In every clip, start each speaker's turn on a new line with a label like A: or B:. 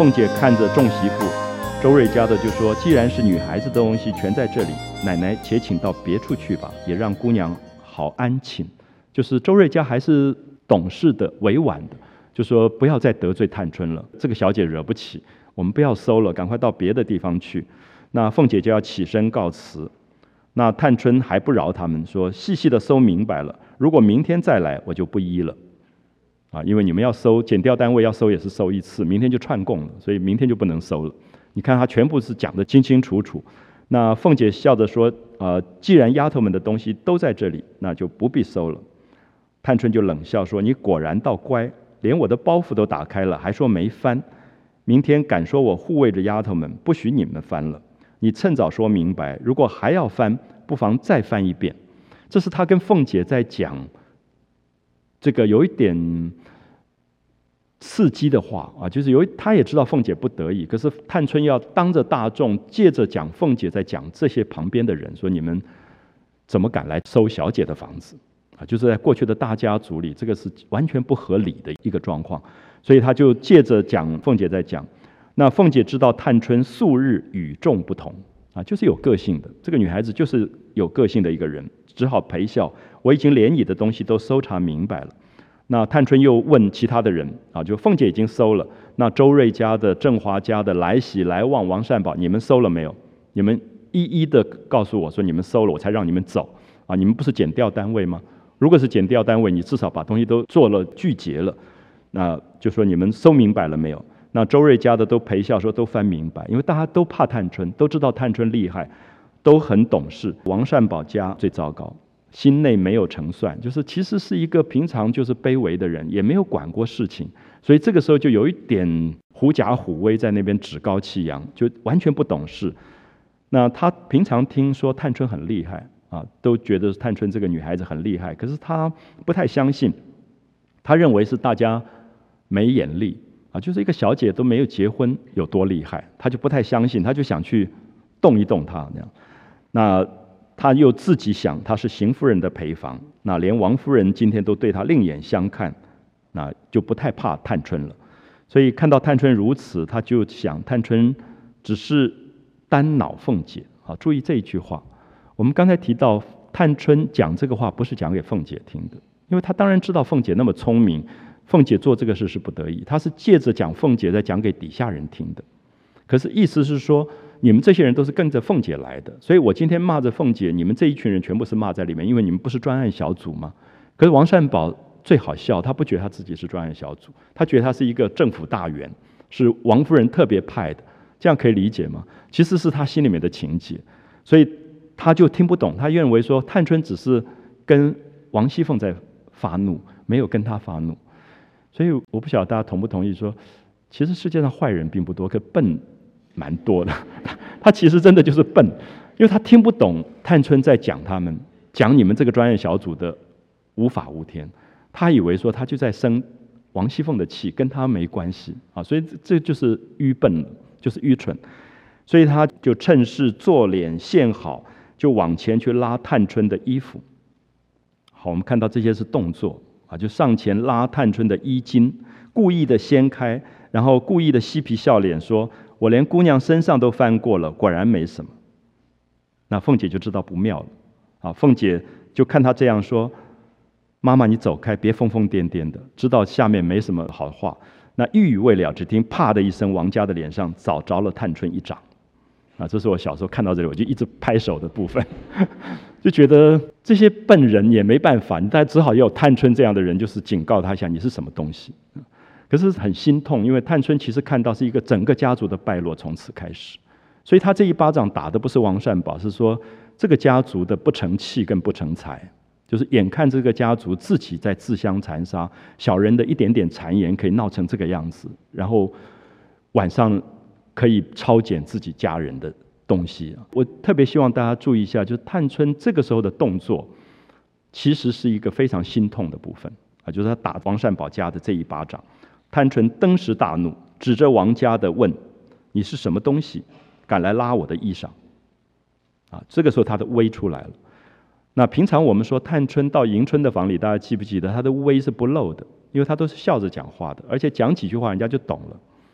A: 凤姐看着众媳妇，周瑞家的就说：“既然是女孩子的东西全在这里，奶奶且请到别处去吧，也让姑娘好安寝。”就是周瑞家还是懂事的、委婉的，就说不要再得罪探春了，这个小姐惹不起，我们不要收了，赶快到别的地方去。那凤姐就要起身告辞，那探春还不饶他们，说细细的收明白了，如果明天再来，我就不依了。因为你们要收检调单位要收也是收一次，明天就串供了，所以明天就不能收了。你看他全部是讲得清清楚楚。那凤姐笑着说：“既然丫头们的东西都在这里，那就不必收了。”探春就冷笑说：“你果然倒乖，连我的包袱都打开了，还说没翻。明天敢说我护卫着丫头们，不许你们翻了。你趁早说明白，如果还要翻，不妨再翻一遍。”这是他跟凤姐在讲这个有一点刺激的话就是他也知道凤姐不得已，可是探春要当着大众，借着讲凤姐在讲这些旁边的人，说你们怎么敢来收小姐的房子就是在过去的大家族里，这个是完全不合理的一个状况，所以他就借着讲凤姐在讲。那凤姐知道探春素日与众不同就是有个性的，这个女孩子就是有个性的一个人，只好陪笑。我已经连你的东西都搜查明白了。那探春又问其他的人就凤姐已经收了，那周瑞家的、郑华家的、来喜、来旺、王善保，你们收了没有？你们一一的告诉我说你们收了，我才让你们走你们不是检调单位吗？如果是检调单位，你至少把东西都做了具结了，那就说你们收明白了没有？那周瑞家的都陪笑说都翻明白，因为大家都怕探春，都知道探春厉害，都很懂事。王善保家最糟糕，心内没有成算，就是其实是一个平常就是卑微的人，也没有管过事情，所以这个时候就有一点狐假虎威，在那边趾高气扬，就完全不懂事。那他平常听说探春很厉害都觉得探春这个女孩子很厉害，可是他不太相信，他认为是大家没眼力就是一个小姐都没有结婚有多厉害，他就不太相信，他就想去动一动她那样。那他又自己想他是邢夫人的陪房，那连王夫人今天都对他另眼相看，那就不太怕探春了。所以看到探春如此，他就想探春只是单恼凤姐注意这一句话。我们刚才提到探春讲这个话不是讲给凤姐听的，因为他当然知道凤姐那么聪明，凤姐做这个事是不得已，他是借着讲凤姐在讲给底下人听的。可是意思是说，你们这些人都是跟着凤姐来的，所以我今天骂着凤姐，你们这一群人全部是骂在里面，因为你们不是专案小组吗？可是王善保最好笑，他不觉得他自己是专案小组，他觉得他是一个政府大员，是王夫人特别派的，这样可以理解吗？其实是他心里面的情节，所以他就听不懂，他认为说探春只是跟王熙凤在发怒，没有跟他发怒。所以我不晓得大家同不同意说，其实世界上坏人并不多，可笨蛮多的。他其实真的就是笨，因为他听不懂探春在讲他们，讲你们这个专业小组的无法无天，他以为说他就在生王熙凤的气，跟他没关系所以这就是愚笨了，就是愚蠢。所以他就趁势做脸献好，就往前去拉探春的衣服。好，我们看到这些是动作就上前拉探春的衣襟，故意的掀开，然后故意的嬉皮笑脸说：“我连姑娘身上都翻过了，果然没什么。”那凤姐就知道不妙了凤姐就看他这样说：“妈妈你走开，别疯疯癫癫的，知道下面没什么好话。”那一语未了，只听啪的一声，王家的脸上早着了探春一掌这是我小时候看到这里我就一直拍手的部分就觉得这些笨人也没办法，你大家只好也有探春这样的人，就是警告他一下你是什么东西。可是很心痛，因为探春其实看到是一个整个家族的败落从此开始，所以他这一巴掌打的不是王善保，是说这个家族的不成器跟不成才，就是眼看这个家族自己在自相残杀，小人的一点点谗言可以闹成这个样子，然后晚上可以抄检自己家人的东西我特别希望大家注意一下，就是探春这个时候的动作其实是一个非常心痛的部分就是他打王善保家的这一巴掌。探春登时大怒，指着王家的问：“你是什么东西，敢来拉我的衣裳？”这个时候他的威出来了。那平常我们说探春到迎春的房里，大家记不记得他的威是不露的，因为他都是笑着讲话的，而且讲几句话人家就懂了。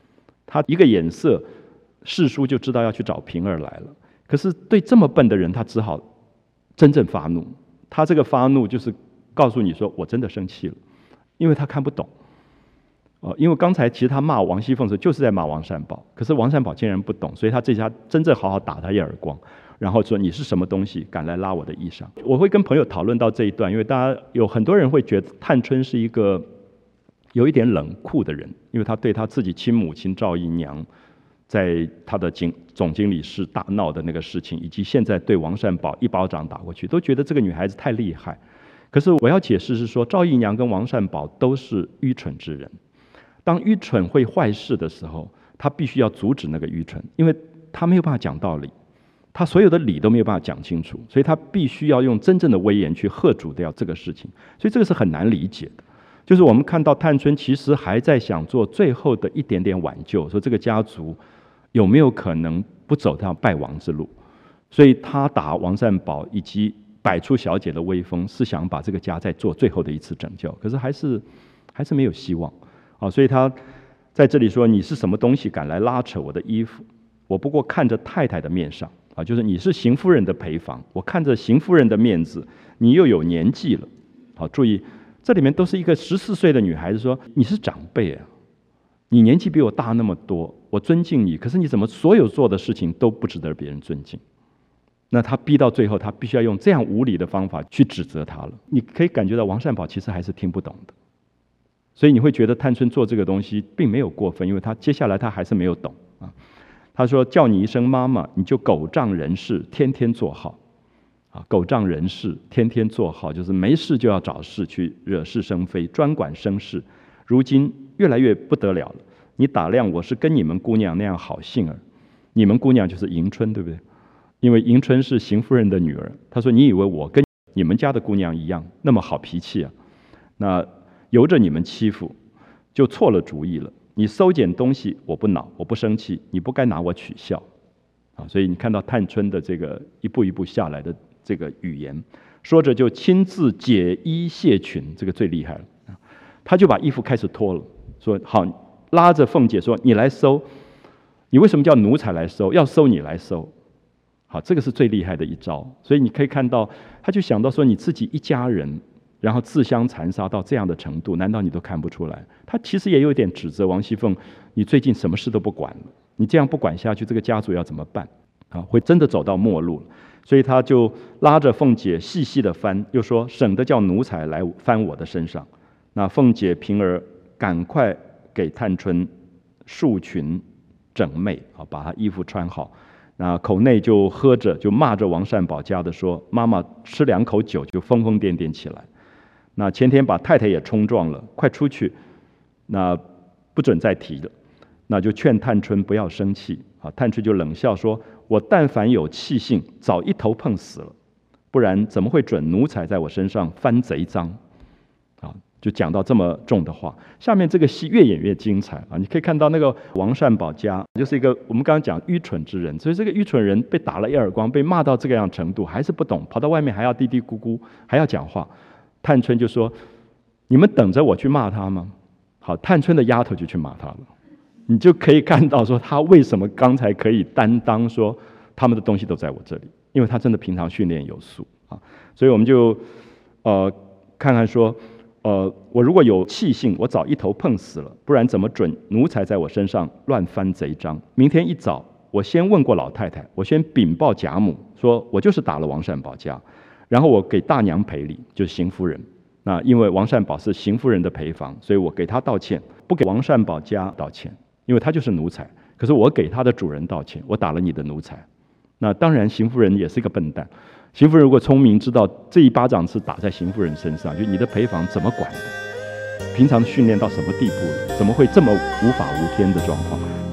A: 他一个眼色，世叔就知道要去找平儿来了。可是对这么笨的人，他只好真正发怒。他这个发怒就是告诉你说，我真的生气了，因为他看不懂。因为刚才其实他骂王熙凤的时候，就是在骂王善保，可是王善保竟然不懂，所以他这下真正好好打他一耳光，然后说你是什么东西，敢来拉我的衣裳。我会跟朋友讨论到这一段，因为大家有很多人会觉得探春是一个有一点冷酷的人，因为他对他自己亲母亲赵姨娘在他的总经理室大闹的那个事情，以及现在对王善保一巴掌打过去，都觉得这个女孩子太厉害。可是我要解释是说，赵姨娘跟王善保都是愚蠢之人。当愚蠢会坏事的时候，他必须要阻止那个愚蠢，因为他没有办法讲道理，他所有的理都没有办法讲清楚，所以他必须要用真正的威严去喝阻掉这个事情。所以这个是很难理解的。就是我们看到探春其实还在想做最后的一点点挽救，说这个家族有没有可能不走到败亡之路，所以他打王善保以及摆出小姐的威风，是想把这个家再做最后的一次拯救，可是还是没有希望。所以他在这里说，你是什么东西敢来拉扯我的衣服，我不过看着太太的面上，就是你是邢夫人的陪房，我看着邢夫人的面子，你又有年纪了。好，注意这里面都是一个14岁的女孩子说，你是长辈啊，你年纪比我大那么多，我尊敬你，可是你怎么所有做的事情都不值得别人尊敬？那他逼到最后，他必须要用这样无理的方法去指责他了。你可以感觉到王善保其实还是听不懂的，所以你会觉得探春做这个东西并没有过分，因为他接下来他还是没有懂啊。他说叫你一声妈妈，你就狗仗人势，天天做号啊，狗仗人势，天天做号，就是没事就要找事去惹是生非，专管生事。如今越来越不得了了，你打量我是跟你们姑娘那样好性儿，你们姑娘就是迎春，对不对？因为迎春是邢夫人的女儿。他说你以为我跟你们家的姑娘一样那么好脾气啊？那由着你们欺负，就错了主意了。你收捡东西，我不恼，我不生气，你不该拿我取笑，所以你看到探春的这个一步一步下来的这个语言，说着就亲自解衣卸裙，这个最厉害了。他就把衣服开始脱了，说好，拉着凤姐说你来收，你为什么叫奴才来收？要收你来收。好，这个是最厉害的一招。所以你可以看到，他就想到说你自己一家人，然后自相残杀到这样的程度，难道你都看不出来？他其实也有点指责王熙凤，你最近什么事都不管了，你这样不管下去，这个家族要怎么办？会真的走到末路了。所以他就拉着凤姐细细的翻，又说省得叫奴才来翻我的身上。那凤姐平儿赶快给探春束裙整袂，把她衣服穿好。那口内就喝着，就骂着王善保家的说：“妈妈吃2口酒就疯疯癫癫起来。那前天把太太也冲撞了，快出去，那不准再提了。那就劝探春不要生气啊。探春就冷笑说：我但凡有气性，早一头碰死了，不然怎么会准奴才在我身上翻贼赃？啊，就讲到这么重的话。下面这个戏越演越精彩啊！你可以看到那个王善保家就是一个我们刚刚讲愚蠢之人，所以这个愚蠢人被打了一耳光，被骂到这个样程度，还是不懂，跑到外面还要嘀嘀咕咕，还要讲话。探春就说：“你们等着我去骂他吗？”好，探春的丫头就去骂他了。你就可以看到说他为什么刚才可以担当说他们的东西都在我这里，因为他真的平常训练有素啊。所以我们就看看说。我如果有气性，我早一头碰死了，不然怎么准奴才在我身上乱翻贼章？明天一早，我先问过老太太，我先禀报贾母，说我就是打了王善保家，然后我给大娘赔礼，就是邢夫人。那因为王善保是邢夫人的陪房，所以我给她道歉，不给王善保家道歉，因为他就是奴才。可是我给他的主人道歉，我打了你的奴才。那当然，邢夫人也是一个笨蛋。邢夫人如果聪明，知道这一巴掌是打在邢夫人身上，就你的陪房怎么管的？平常训练到什么地步了？怎么会这么无法无天的状况？